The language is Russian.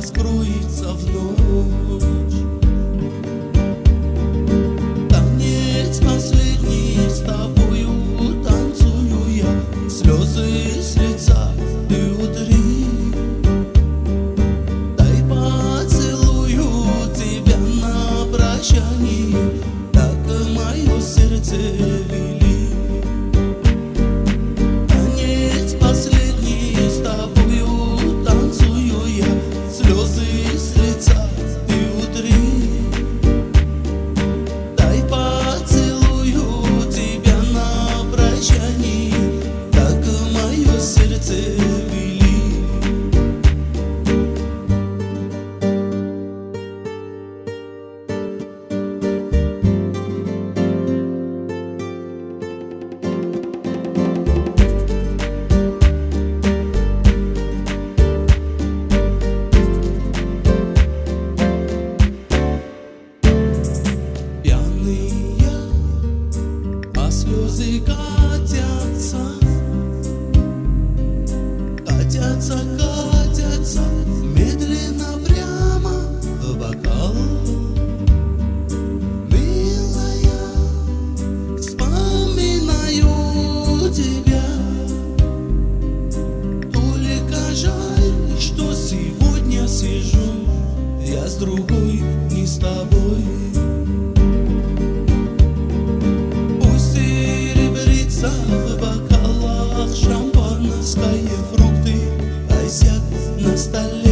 раскроется в ночь. Танец последний с тобою танцую я, слезы с лица ты утри. Дай поцелую тебя на прощание, так мое сердце вели. Танец последний с тобою танцую я, слезы с лица ты утри. Дай поцелую тебя на прощание, так мое сердце вели. Слезы катятся, катятся, катятся медленно прямо в бокал. Милая, вспоминаю тебя, только жаль, что сегодня сижу я с другой, не с тобой. В бокалах шампанское, фрукты, косяк на столе.